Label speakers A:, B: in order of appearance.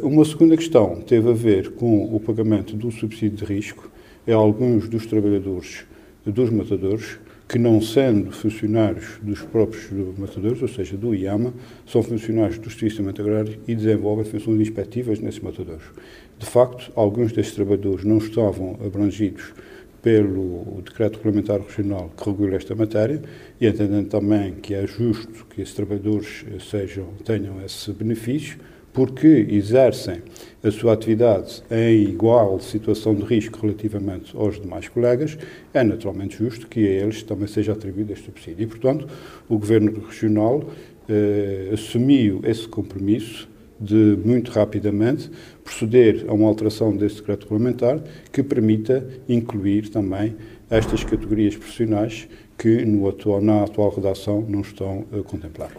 A: Uma segunda questão teve a ver com o pagamento do subsídio de risco a alguns dos trabalhadores dos matadores que, não sendo funcionários dos próprios matadores, ou seja, do IAMA, são funcionários do Serviço Agrário e desenvolvem funções inspectivas nesses matadores. De facto, alguns destes trabalhadores não estavam abrangidos pelo Decreto Regulamentar Regional que regula esta matéria e entendendo também que é justo que esses trabalhadores tenham esse benefício, porque exercem a sua atividade em igual situação de risco relativamente aos demais colegas, é naturalmente justo que a eles também seja atribuído este subsídio. E, portanto, o Governo Regional assumiu esse compromisso de, muito rapidamente, proceder a uma alteração deste decreto regulamentar que permita incluir também estas categorias profissionais que na atual redação não estão contempladas.